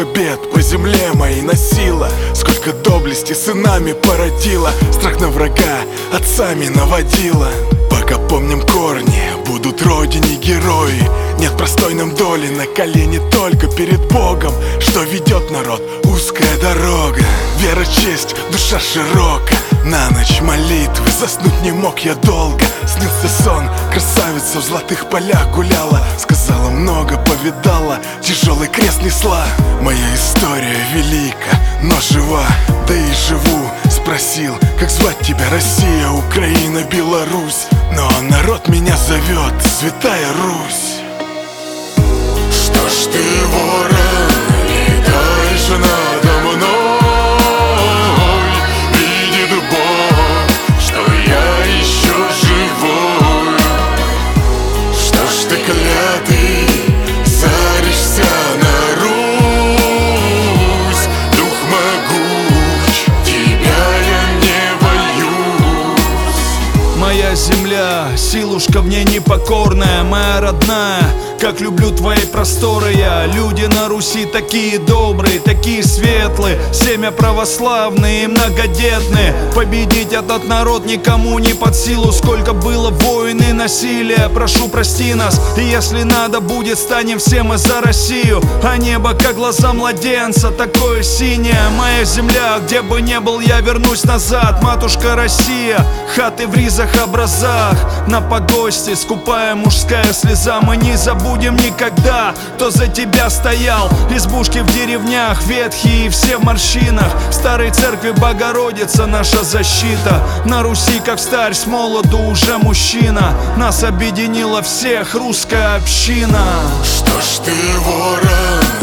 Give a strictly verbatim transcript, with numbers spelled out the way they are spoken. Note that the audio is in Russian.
сколько бед по земле моей носила, сколько доблести сынами породила, страх на врага отцами наводила. Пока помним корни, будут родине герои. Нет простой нам доли, на колени только перед Богом, что ведет народ узкая дорога. Вера, честь, душа широка. На ночь молитвы, заснуть не мог я долго. Снился сон, красавица в золотых полях гуляла, сказала много, повидала, тяжелый крест несла. Моя история велика, но жива, да и живу. Спросил, как звать тебя, Россия, Украина, Беларусь. Но народ меня зовет, Святая Русь. Что ж ты, ворон, летаешь надо мной? Видит Бог, что я еще живой. Что ж ты, клятый, заришься на Русь? Дух могуч, тебя я не боюсь. Моя земля, силушка в ней непокорная, моя родная. Как люблю твои просторы я. Люди на Руси такие добрые, такие светлые, семя православные и многодетные. Победить этот народ никому не под силу. Сколько было войн и насилия, прошу прости нас. И если надо будет, станем все мы за Россию. А небо, как глаза младенца, такое синее. Моя земля, где бы ни был я, вернусь назад. Матушка Россия, хаты в ризах, образах, на погосте скупая мужская слеза. Мы не забудем никогда, кто за тебя стоял. Избушки в деревнях, ветхие и все в морщинах. В старой церкви Богородица наша защита. На Руси, как старь, с молоду уже мужчина. Нас объединила всех русская община. Что ж ты, ворон,